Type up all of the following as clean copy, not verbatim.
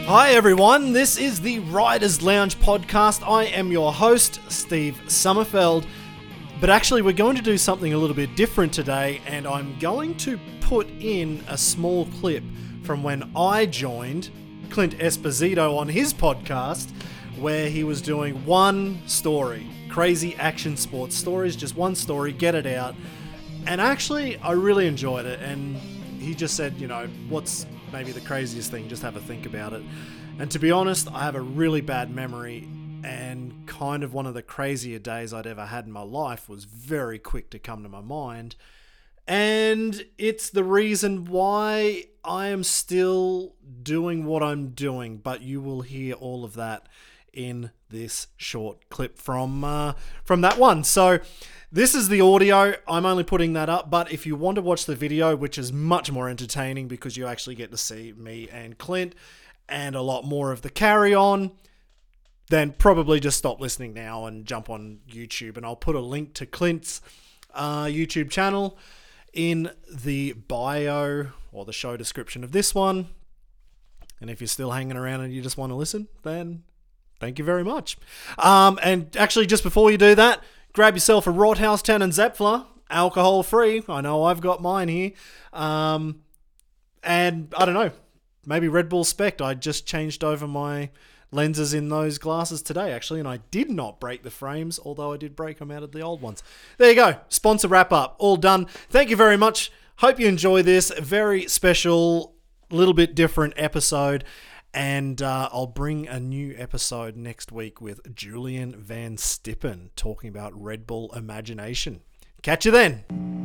Hi everyone, this is the Writers Lounge podcast. I am your host, Steve Summerfeld. But actually we're going to do something a little bit different today, and I'm going to put in a small clip from when I joined Clint Esposito on his podcast, where he was doing one story, crazy action sports stories, just one story, get it out. And actually, I really enjoyed it, and he just said, you know, what's maybe the craziest thing, just have a think about it. And to be honest, I have a really bad memory, and kind of one of the crazier days I'd ever had in my life was very quick to come to my mind. And it's the reason why I am still doing what I'm doing, but you will hear all of that in this short clip from that one. So this is the audio. I'm only putting that up, but if you want to watch the video, which is much more entertaining because you actually get to see me and Clint and a lot more of the carry-on, then probably just stop listening now and jump on YouTube. And I'll put a link to Clint's YouTube channel in the bio or the show description of this one. And if you're still hanging around and you just want to listen, then thank you very much. And actually, just before you do that, grab yourself a Rothaus 10 and Zepfler, alcohol free. I know I've got mine here. And I don't know, maybe Red Bull Spect. I just changed over my lenses in those glasses today, actually, and I did not break the frames, although I did break them out of the old ones. There you go. Sponsor wrap up. All done. Thank you very much. Hope you enjoy this very special, little bit different episode. And I'll bring a new episode next week with Julian Van Stippen talking about Red Bull Imagination. Catch you then.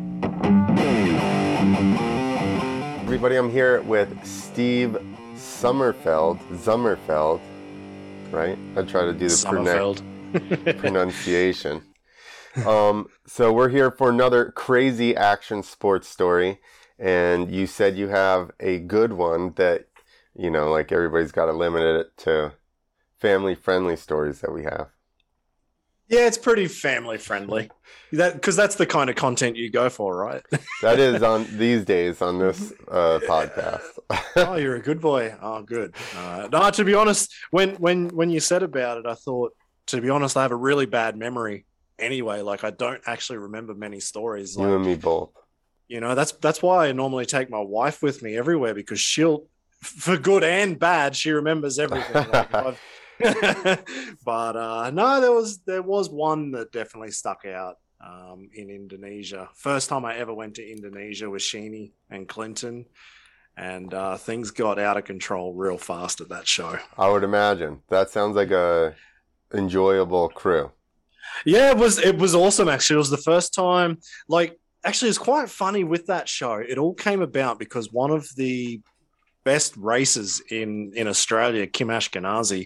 Everybody, I'm here with Steve Summerfeld, right? I try to do the pronunciation. So we're here for another crazy action sports story, and you said you have a good one that, you know, like everybody's got to limit it to family-friendly stories that we have. Yeah, it's pretty family-friendly. Because that's the kind of content you go for, right? That is on these days on this podcast. Oh, you're a good boy. Oh, good. No, to be honest, when you said about it, I thought, to be honest, I have a really bad memory anyway. Like, I don't actually remember many stories. You and me both. You know, that's why I normally take my wife with me everywhere, because she'll, for good and bad, she remembers everything. But no, there was one that definitely stuck out in Indonesia. First time I ever went to Indonesia with Sheeny and Clinton, and things got out of control real fast at that show. I would imagine. That sounds like a enjoyable crew. Yeah, it was awesome, actually. It was the first time, like, actually it's quite funny with that show. It all came about because one of the best racers in Australia, Kim Ashkenazi,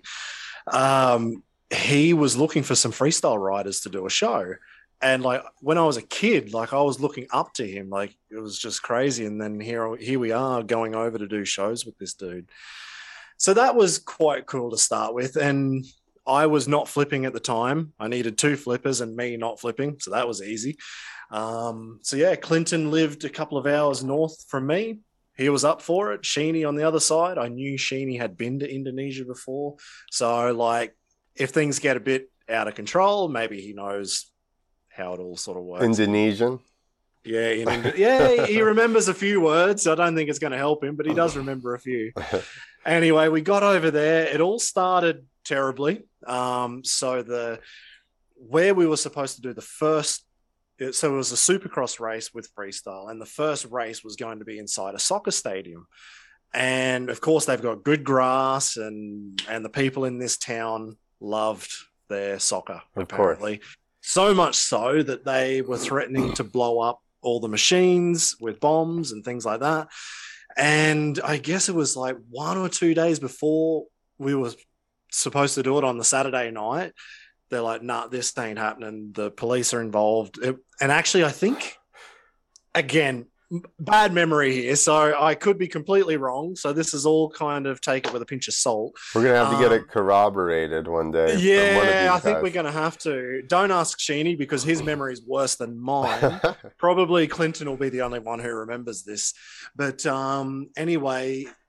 he was looking for some freestyle riders to do a show. And like when I was a kid, like I was looking up to him, like it was just crazy. And then here we are going over to do shows with this dude. So that was quite cool to start with. And I was not flipping at the time. I needed 2 flippers and me not flipping. So that was easy. So yeah, Clinton lived a couple of hours north from me. He was up for it. Sheeny on the other side. I knew Sheeny had been to Indonesia before. So like if things get a bit out of control, maybe he knows how it all sort of works. Indonesian? Yeah, yeah, he remembers a few words. I don't think it's going to help him, but he does remember a few. Anyway, we got over there. It all started terribly. So where we were supposed to do the first, so it was a supercross race with freestyle, and the first race was going to be inside a soccer stadium. And of course, they've got good grass, and the people in this town loved their soccer, apparently. So much so that they were threatening to blow up all the machines with bombs and things like that. And I guess it was like 1 or 2 days before we were supposed to do it on the Saturday night. They're like, nah, this ain't happening. The police are involved. And actually, I think, again, bad memory here, so I could be completely wrong. So this is all kind of take it with a pinch of salt. We're going to have to get it corroborated one day. Yeah, I think we're going to have to. Don't ask Sheeny because his memory is worse than mine. Probably Clinton will be the only one who remembers this. But anyway,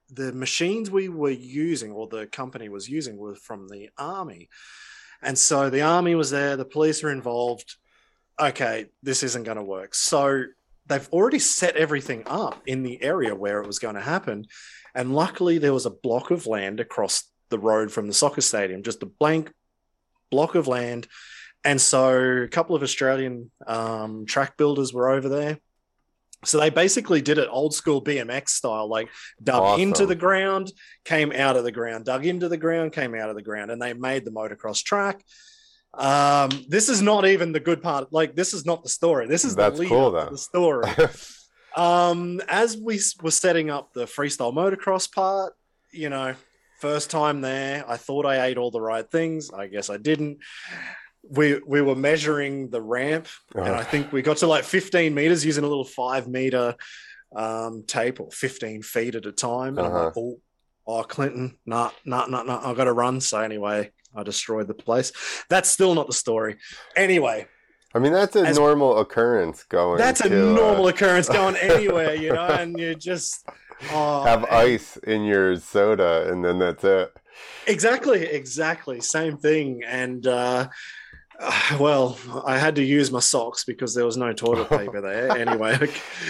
the machines we were using, or the company was using, were from the army. And so the army was there, the police are involved. Okay, this isn't going to work. So they've already set everything up in the area where it was going to happen. And luckily there was a block of land across the road from the soccer stadium, just a blank block of land. And so a couple of Australian track builders were over there. So they basically did it old school BMX style, like dug into the ground, came out of the ground, dug into the ground, came out of the ground, and they made the motocross track. This is not even the good part. Like, this is not the story. This is the lead up to the story. As we were setting up the freestyle motocross part, you know, first time there, I thought I ate all the right things. I guess I didn't. We were measuring the ramp, and I think we got to like 15 meters using a little 5 meter tape, or 15 feet at a time. And I'm like, oh, Clinton, nah, I got to run. So anyway, I destroyed the place. That's still not the story. Anyway. I mean, that's a normal occurrence going. That's a normal occurrence going anywhere, you know, and you just have ice in your soda, and then that's it. Exactly. Same thing. And, well, I had to use my socks because there was no toilet paper there. Anyway,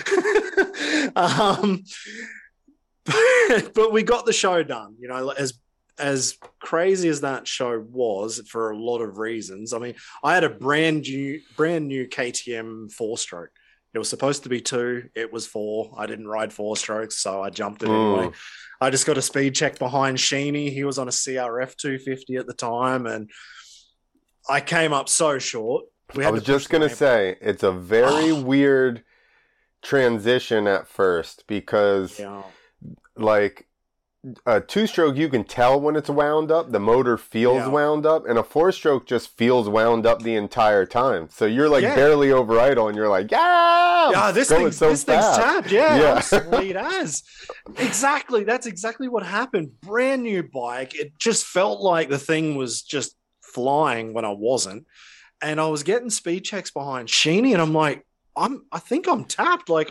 but we got the show done. You know, as crazy as that show was for a lot of reasons. I mean, I had a brand new KTM 4-stroke. It was supposed to be 2. It was 4. I didn't ride 4 strokes, so I jumped it anyway. I just got a speed check behind Sheeny. He was on a CRF 250 at the time, and I came up so short. I was just going to say, it's a very weird transition at first because, like, a 2-stroke, you can tell when it's wound up. The motor feels wound up, and a 4-stroke just feels wound up the entire time. So you're like barely over idle, and you're like, this thing's tapped. I'm sweet as. Exactly. That's exactly what happened. Brand new bike. It just felt like the thing was just flying when I wasn't, and I was getting speed checks behind Sheeny, and I'm like, I think I'm tapped. Like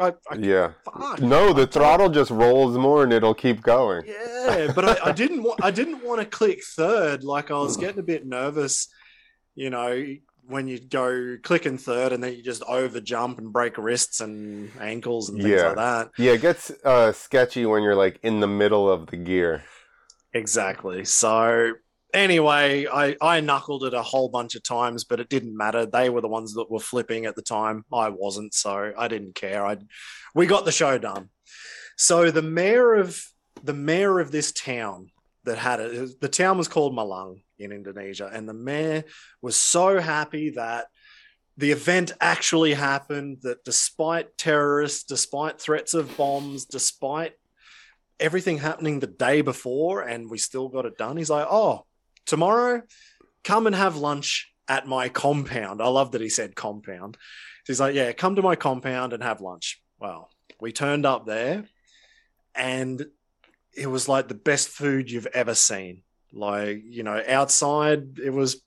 the throttle just rolls more and it'll keep going. Yeah, but I didn't want to click third. Like, I was getting a bit nervous, you know, when you go clicking third and then you just over jump and break wrists and ankles and things like that. Yeah, it gets sketchy when you're like in the middle of the gear. Exactly. So anyway, I knuckled it a whole bunch of times, but it didn't matter. They were the ones that were flipping at the time. I wasn't, so I didn't care. We got the show done. So the mayor of this town that had it, the town was called Malang in Indonesia, and the mayor was so happy that the event actually happened, that despite terrorists, despite threats of bombs, despite everything happening the day before, and we still got it done. He's like, oh, tomorrow, come and have lunch at my compound. I love that he said compound. He's like, yeah, come to my compound and have lunch. Well, we turned up there, and it was like the best food you've ever seen. Like, you know, outside, it was,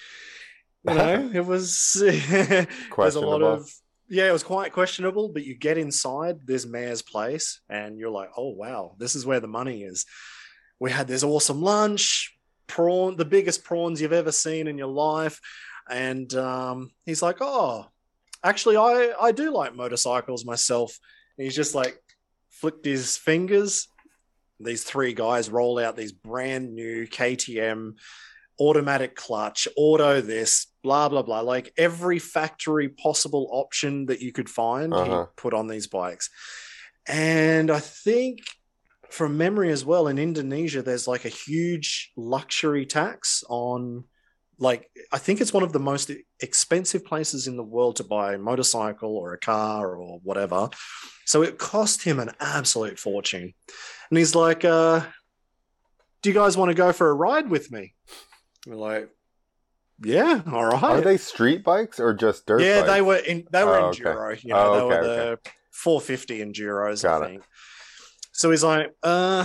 you know, it was, there's a lot of, it was quite questionable, but you get inside this mayor's place and you're like, oh, wow, this is where the money is. We had this awesome lunch, the biggest prawns you've ever seen in your life. And he's like, oh, actually, I do like motorcycles myself. And he's just like flicked his fingers. These 3 guys roll out these brand new KTM automatic clutch, auto this, blah, blah, blah. Like every factory possible option that you could find, he put on these bikes. And I think from memory as well, in Indonesia, there's like a huge luxury tax on, like, I think it's one of the most expensive places in the world to buy a motorcycle or a car or whatever. So it cost him an absolute fortune. And he's like, do you guys want to go for a ride with me? We're like, yeah, all right. Are they street bikes or just dirt bikes? Yeah, they were enduro. Okay. You know, they were the 450 enduros, I think. So he's like,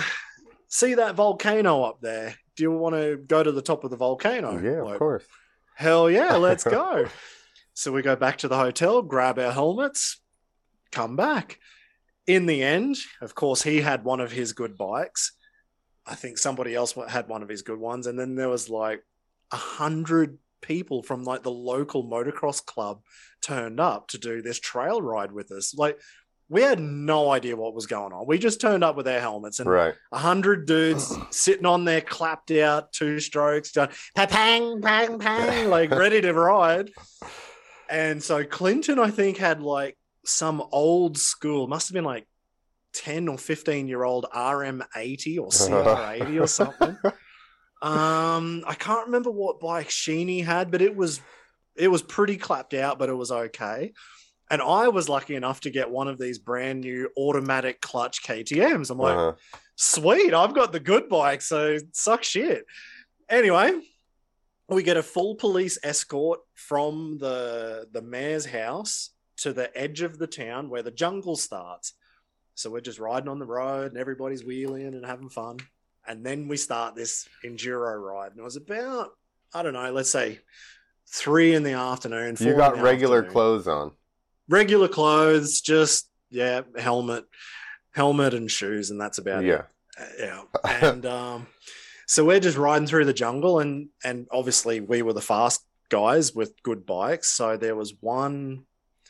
see that volcano up there? Do you want to go to the top of the volcano? Yeah, like, of course. Hell yeah, let's go. So we go back to the hotel, grab our helmets, come back. in the end, of course, he had one of his good bikes. I think somebody else had one of his good ones. And then there was like 100 people from like the local motocross club turned up to do this trail ride with us. Like, we had no idea what was going on. We just turned up with our helmets and 100 dudes sitting on there, clapped out, 2 strokes, done pang, pang, pang, like ready to ride. And so Clinton, I think, had like some old school, must have been like 10 or 15-year-old RM80 or CR80 or something. I can't remember what bike Sheeny had, but it was pretty clapped out, but it was okay. And I was lucky enough to get one of these brand new automatic clutch KTMs. I'm like, sweet, I've got the good bike, so suck shit. Anyway, we get a full police escort from the mayor's house to the edge of the town where the jungle starts. So we're just riding on the road and everybody's wheeling and having fun. And then we start this enduro ride. And it was about, I don't know, let's say 3 in the afternoon. You got regular clothes on. Regular clothes, just, helmet and shoes, and that's about it. Yeah. And so we're just riding through the jungle, and obviously we were the fast guys with good bikes. So there was one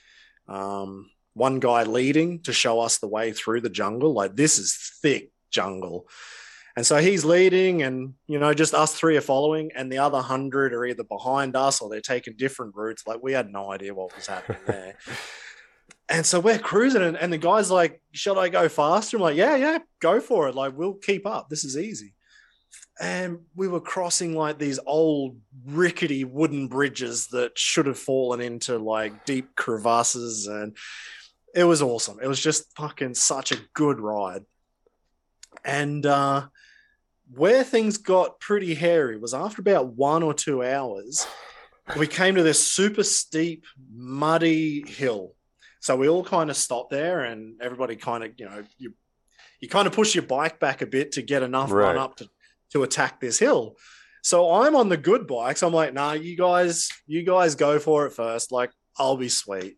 guy leading to show us the way through the jungle. Like, this is thick jungle. And so he's leading, and, just us 3 are following, and the other 100 are either behind us or they're taking different routes. Like, we had no idea what was happening there. And so we're cruising, and the guy's like, should I go faster? I'm like, yeah, go for it. Like, we'll keep up. This is easy. And we were crossing like these old rickety wooden bridges that should have fallen into like deep crevasses. And it was awesome. It was just fucking such a good ride. And, where things got pretty hairy was after about 1 or 2 hours, we came to this super steep, muddy hill. So we all kind of stopped there, and everybody kind of, you kind of push your bike back a bit to get enough run up to attack this hill. So I'm on the good bikes. I'm like, nah, you guys go for it first. Like, I'll be sweet.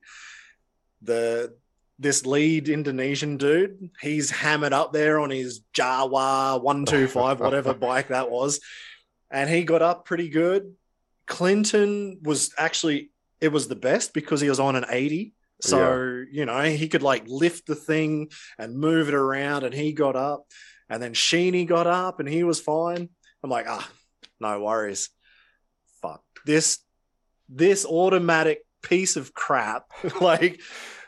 This lead Indonesian dude, he's hammered up there on his Jawa 125, whatever bike that was. And he got up pretty good. Clinton was actually, it was the best because he was on an 80. So, he could like lift the thing and move it around, and he got up. And then Sheeny got up and he was fine. I'm like, no worries. Fuck. This automatic piece of crap, like,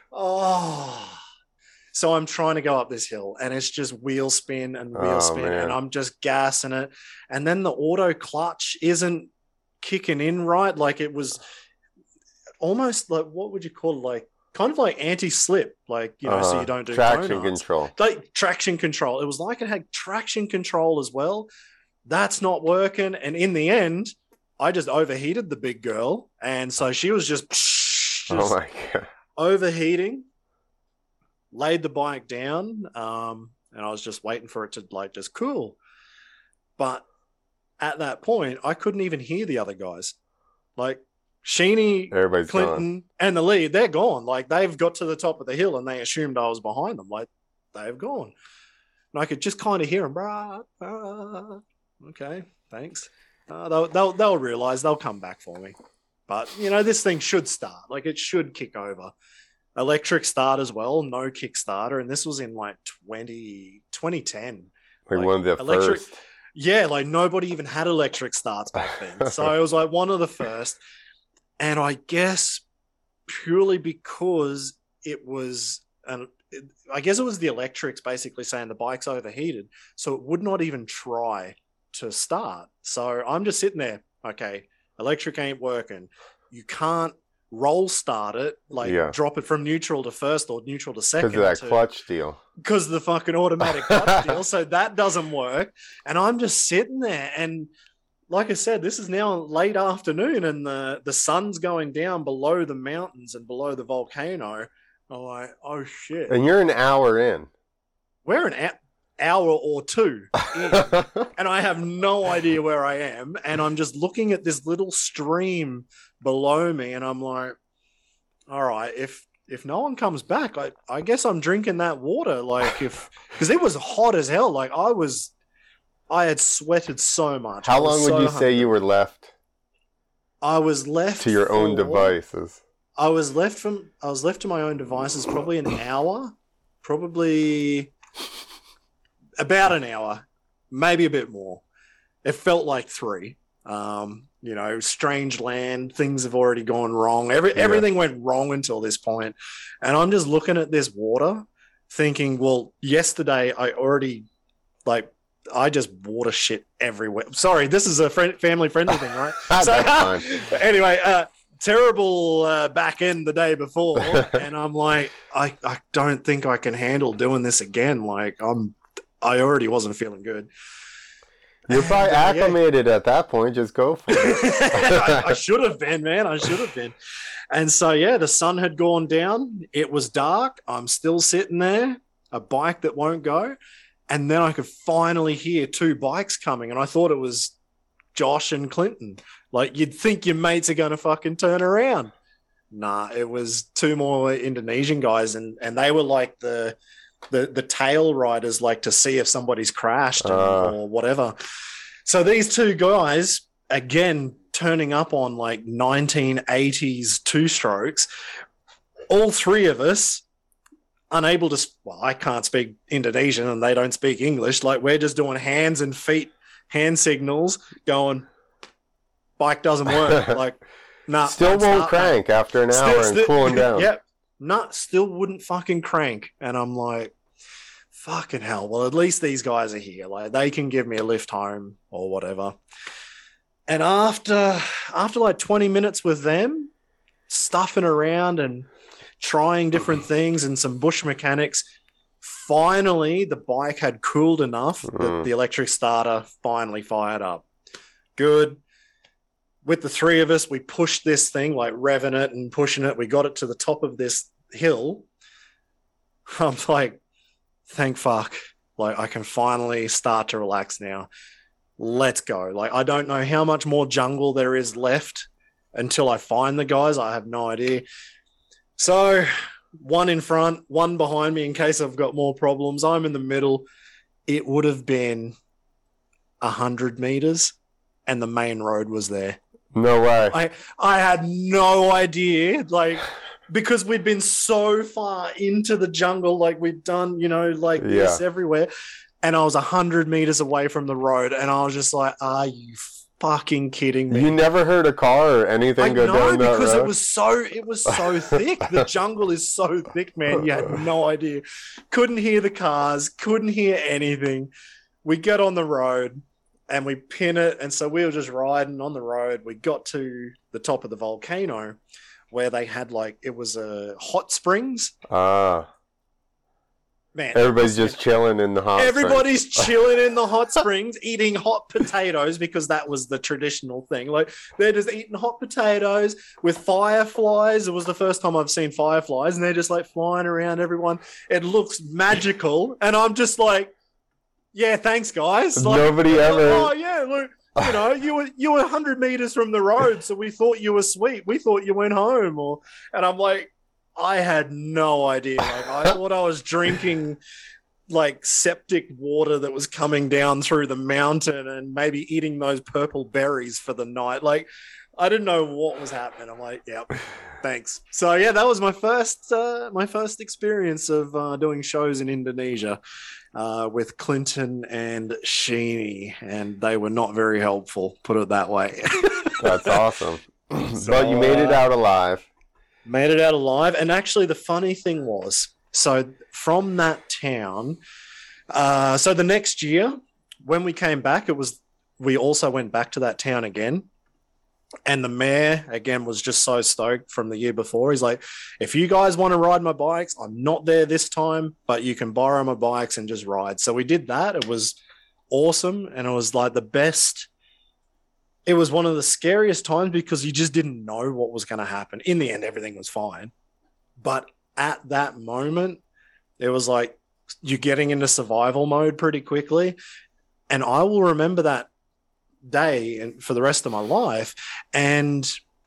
so I'm trying to go up this hill, and it's just wheel spin and and I'm just gassing it. And then the auto clutch isn't kicking in right. Like, it was almost like, what would you call it? Like, kind of like anti-slip, like, so you don't do traction control. Like traction control. It was like it had traction control as well. That's not working. And in the end, I just overheated the big girl. And so she was just oh my God. Overheating, laid the bike down, and I was just waiting for it to like just cool. But at that point, I couldn't even hear the other guys. Like, Sheeny, Clinton, gone. And the lead, they're gone. Like, they've got to the top of the hill and they assumed I was behind them. Like, they've gone. And I could just kind of hear them. Okay, thanks. They'll realize, they'll come back for me. But, this thing should start. Like, it should kick over. Electric start as well, no Kickstarter. And this was in like 2010. Like one of the first. Yeah, like nobody even had electric starts back then. So it was like one of the first. And I guess purely because it was, I guess it was the electrics basically saying the bike's overheated. So it would not even try to start. So I'm just sitting there. Okay, electric ain't working. You can't roll start it, like drop it from neutral to first or neutral to second. Because of that clutch deal. Because of the fucking automatic clutch deal. So that doesn't work. And I'm just sitting there, and like I said, this is now late afternoon, and the sun's going down below the mountains and below the volcano. I'm like, oh shit. And you're an hour in. We're an hour or 2 in, and I have no idea where I am. And I'm just looking at this little stream below me, and I'm like, all right, if if no one comes back, I guess I'm drinking that water. Like because it was hot as hell. Like I had sweated so much. How long would you say you were left? I was left to your own devices. I was left to my own devices probably an hour, probably about an hour, maybe a bit more. It felt like 3. Strange land, things have already gone wrong. Everything went wrong until this point. And I'm just looking at this water thinking, well, yesterday I just water shit everywhere. Sorry, this is a family-friendly thing, right? Anyway, terrible back end the day before. And I'm like, I don't think I can handle doing this again. Like, I already wasn't feeling good. You're probably acclimated at that point. Just go for it. I should have been, man. I should have been. And so, the sun had gone down. It was dark. I'm still sitting there, a bike that won't go. And then I could finally hear 2 bikes coming. And I thought it was Josh and Clinton. Like, you'd think your mates are going to fucking turn around. Nah, it was 2 more Indonesian guys. And they were like the tail riders, like to see if somebody's crashed or whatever. So these 2 guys, again, turning up on like 1980s 2-strokes, all 3 of us unable to, I can't speak Indonesian and they don't speak English. Like, we're just doing hands and feet, hand signals going, bike doesn't work. Like, nah. Still won't crank after an hour and cooling down. Yep. Still wouldn't fucking crank. And I'm like, fucking hell. Well, at least these guys are here. Like, they can give me a lift home or whatever. And after like 20 minutes with them, stuffing around and trying different things and some bush mechanics, finally the bike had cooled enough that the electric starter finally fired up. Good. With the 3 of us, we pushed this thing, like revving it and pushing it. We got it to the top of this hill. I'm like, thank fuck. Like, I can finally start to relax now. Let's go. Like, I don't know how much more jungle there is left until I find the guys. I have no idea. So 1 in front, 1 behind me in case I've got more problems. I'm in the middle. It would have been 100 meters and the main road was there. No way. I had no idea, like, because we'd been so far into the jungle, like we'd done, this everywhere. And I was 100 meters away from the road. And I was just like, are you fucking kidding me? You never heard a car or anything go down that road? No, because it was so thick. The jungle is so thick, man. You had no idea. Couldn't hear the cars, couldn't hear anything. We get on the road and we pin it. And so we were just riding on the road. We got to the top of the volcano where they had it was a hot springs. Man, everybody's just chilling in the hot springs. Everybody's chilling in the hot springs, eating hot potatoes because that was the traditional thing. Like, they're just eating hot potatoes with fireflies. It was the first time I've seen fireflies, and they're just like flying around everyone. It looks magical, and I'm just like, yeah, thanks, guys. Like, nobody ever. Oh yeah, look. You were 100 meters from the road, so we thought you were sweet. We thought you went home, and I'm like, I had no idea. Like, I thought I was drinking like septic water that was coming down through the mountain and maybe eating those purple berries for the night. Like, I didn't know what was happening. I'm like, yep, thanks. So yeah, that was my first experience of doing shows in Indonesia with Clinton and Sheeny, and they were not very helpful, put it that way. That's awesome. But you made it out alive. Made it out alive. And actually the funny thing was, so from that town, so the next year when we came back, we also went back to that town again. And the mayor, again, was just so stoked from the year before. He's like, if you guys want to ride my bikes, I'm not there this time, but you can borrow my bikes and just ride. So we did that. It was awesome. And it was like the best. It was one of the scariest times because you just didn't know what was going to happen. In the end, everything was fine. But at that moment, it was like you're getting into survival mode pretty quickly. And I will remember that day and for the rest of my life. And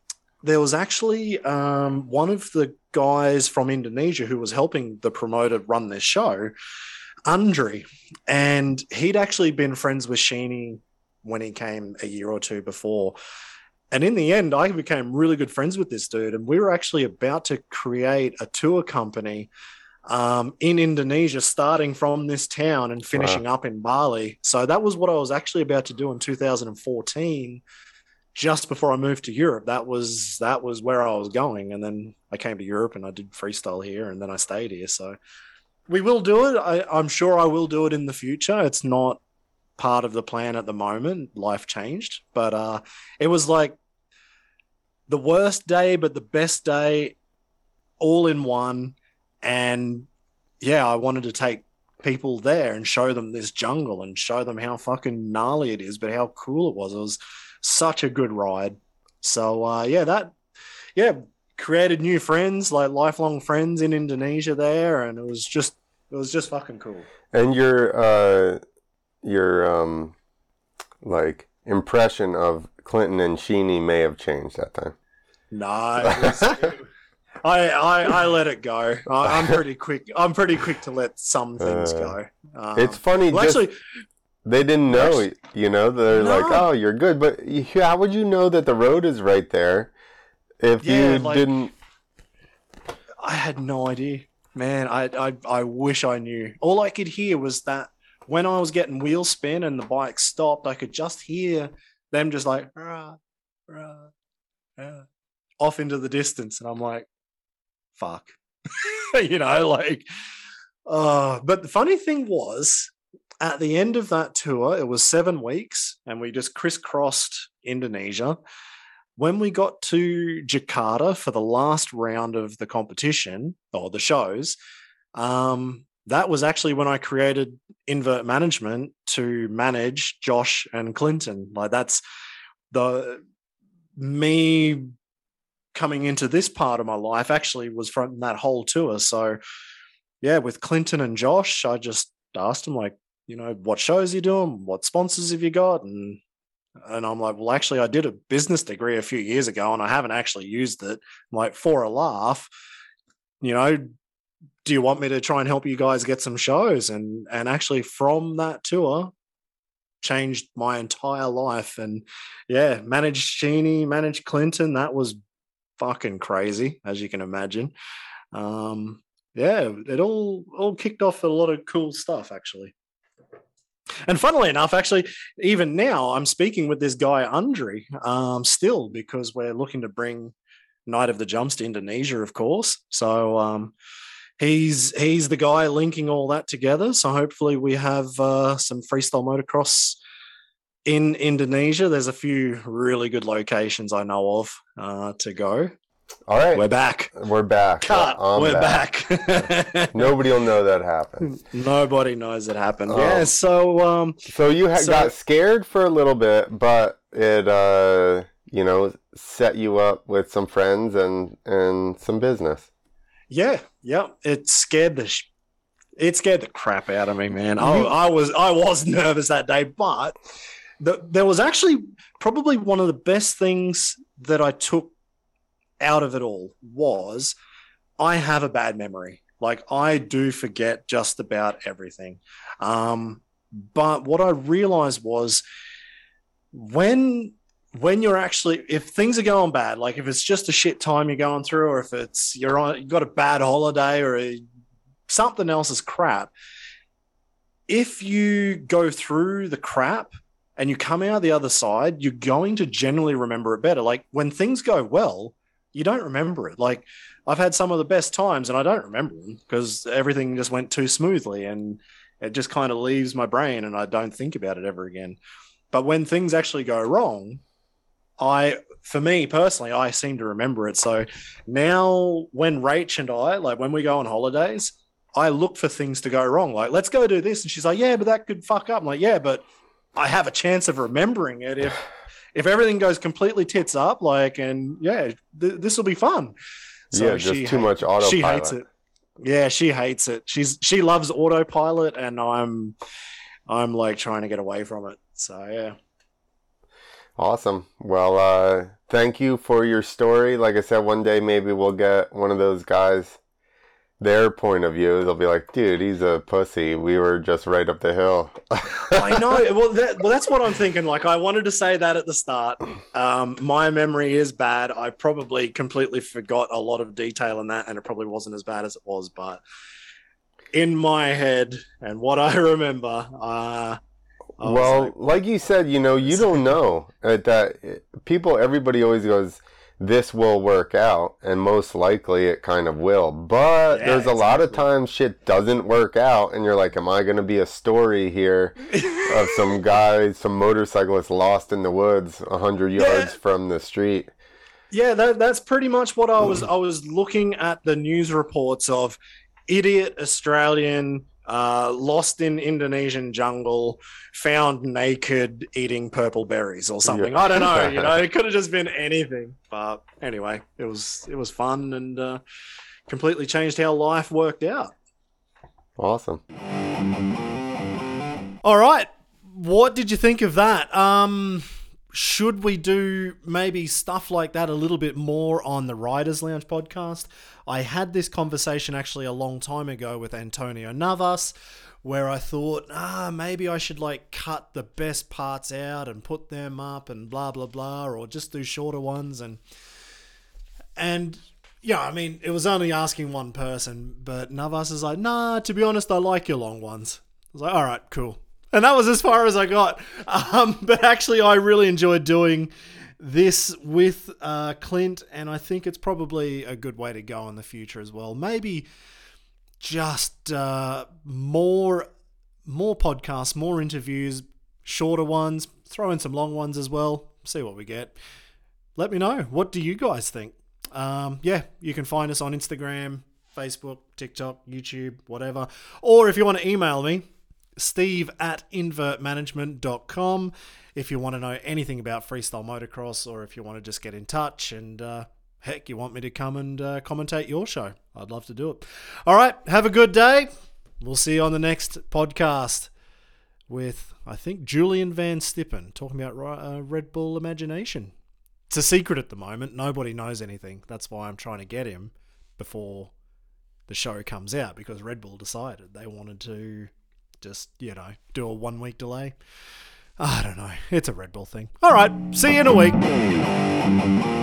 there was actually one of the guys from Indonesia who was helping the promoter run this show, Andre, and he'd actually been friends with Sheeny when he came a year or two before. And in the end, I became really good friends with this dude, and we were actually about to create a tour company in Indonesia, starting from this town and finishing up in Bali. So that was what I was actually about to do in 2014, just before I moved to Europe. That was where I was going. And then I came to Europe and I did freestyle here, and then I stayed here. So we will do it. I'm sure I will do it in the future. It's not part of the plan at the moment. Life changed. But it was like the worst day, but the best day all in one. And yeah, I wanted to take people there and show them this jungle and show them how fucking gnarly it is, but how cool it was. It was such a good ride. So created new friends, like lifelong friends in Indonesia there, and it was just fucking cool. And your like impression of Clinton and Sheeny may have changed that time. No, I let it go. I'm pretty quick. I'm pretty quick to let some things go. It's funny. Well, actually, they didn't know. They're like, "Oh, you're good," but how would you know that the road is right there if you didn't? I had no idea, man. I wish I knew. All I could hear was that when I was getting wheel spin and the bike stopped, I could just hear them just like rah, rah, rah, off into the distance, and I'm like, fuck. But the funny thing was, at the end of that tour, it was 7 weeks and we just crisscrossed Indonesia. When we got to Jakarta for the last round of the competition or the shows, that was actually when I created Invert Management to manage Josh and Clinton. Like, that's me coming into this part of my life actually was from that whole tour. So yeah, with Clinton and Josh, I just asked them, like, what shows are you doing? What sponsors have you got? And I'm like, well, actually, I did a business degree a few years ago and I haven't actually used it. I'm like, for a laugh, do you want me to try and help you guys get some shows? And actually from that tour, changed my entire life. And yeah, managed Sheeny, managed Clinton. That was fucking crazy, as you can imagine. It all kicked off a lot of cool stuff, actually. And funnily enough, actually, even now I'm speaking with this guy Andre still, because we're looking to bring Night of the Jumps to Indonesia, of course. So he's the guy linking all that together. So hopefully we have some freestyle motocross in Indonesia. There's a few really good locations I know of to go. All right. We're back. Cut. We're back. Nobody will know that happened. Nobody knows it happened. Yeah, so... so you got scared for a little bit, but it, set you up with some friends and some business. Yeah. It scared the crap out of me, man. I was nervous that day, but there was actually probably one of the best things that I took out of it all was I have a bad memory. Like, I do forget just about everything. But what I realized was when you're actually, if things are going bad, like if it's just a shit time you're going through, or if it's you've got a bad holiday or something else is crap, if you go through the crap and you come out the other side, you're going to generally remember it better. Like, when things go well, you don't remember it. Like, I've had some of the best times and I don't remember them because everything just went too smoothly and it just kind of leaves my brain and I don't think about it ever again. But when things actually go wrong, for me personally, I seem to remember it. So now when Rach and I, like when we go on holidays, I look for things to go wrong. Like, let's go do this. And she's like, yeah, but that could fuck up. I'm like, yeah, but I have a chance of remembering it if everything goes completely tits up, like, and yeah, this will be fun. So yeah, just too much autopilot. She hates it. Yeah, she hates it. She loves autopilot, and I'm like trying to get away from it. So yeah. Awesome. Well, thank you for your story. Like I said, one day maybe we'll get one of those guys, their point of view. They'll be like, dude, he's a pussy. We were just right up the hill. I know. Well, that's what I'm thinking. Like, I wanted to say that at the start. My memory is bad. I probably completely forgot a lot of detail in that, and it probably wasn't as bad as it was. But in my head and what I remember, well, like you said, you don't know that everybody always goes, this will work out, and most likely it kind of will. But there's a lot of times shit doesn't work out, and you're like, am I going to be a story here of some guy, some motorcyclist lost in the woods 100 yards from the street? Yeah, that's pretty much what I was looking at the news reports of idiot Australian lost in Indonesian jungle, found naked eating purple berries or something. Yeah. I don't know, it could have just been anything. But anyway, it was fun and completely changed how life worked out. Awesome. All right. What did you think of that? Should we do maybe stuff like that a little bit more on the Riders Lounge podcast? I had this conversation actually a long time ago with Antonio Navas, where I thought, maybe I should cut the best parts out and put them up and blah, blah, blah, or just do shorter ones. And yeah, I mean, it was only asking one person, but Navas is like, nah, to be honest, I like your long ones. I was like, all right, cool. And that was as far as I got. But actually, I really enjoyed doing this with Clint, and I think it's probably a good way to go in the future as well. Maybe just more podcasts, more interviews, shorter ones, throw in some long ones as well, see what we get. Let me know. What do you guys think? You can find us on Instagram, Facebook, TikTok, YouTube, whatever. Or if you want to email me, steve@invertmanagement.com if you want to know anything about freestyle motocross, or if you want to just get in touch and heck, you want me to come and commentate your show. I'd love to do it. All right, have a good day. We'll see you on the next podcast with, I think, Julian Van Stippen talking about Red Bull Imagination. It's a secret at the moment. Nobody knows anything. That's why I'm trying to get him before the show comes out, because Red Bull decided they wanted to just, do a 1 week delay. I don't know. It's a Red Bull thing. All right. See you in a week.